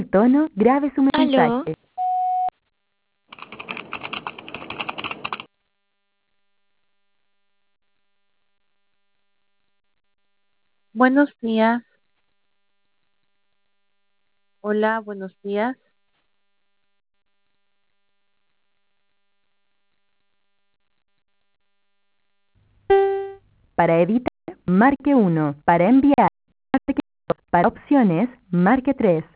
tono, grabe su Aló, mensaje. Buenos días. Hola, buenos días. Para editar, marque 1. Para enviar, marque 2. Para opciones, marque 3.